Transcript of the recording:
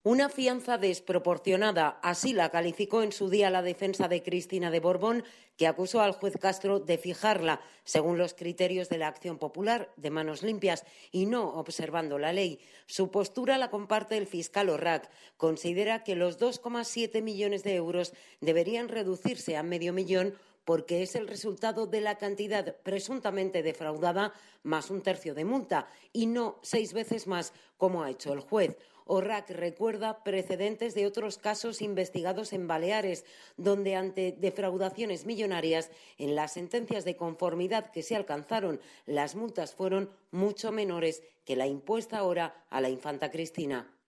Una fianza desproporcionada, así la calificó en su día la defensa de Cristina de Borbón, que acusó al juez Castro de fijarla según los criterios de la acción popular, de manos limpias y no observando la ley. Su postura la comparte el fiscal Orrac. Considera que los 2,7 millones de euros deberían reducirse a medio millón porque es el resultado de la cantidad presuntamente defraudada más un tercio de multa y no 6 veces más como ha hecho el juez. Orrac recuerda precedentes de otros casos investigados en Baleares, donde ante defraudaciones millonarias, en las sentencias de conformidad que se alcanzaron, las multas fueron mucho menores que la impuesta ahora a la infanta Cristina.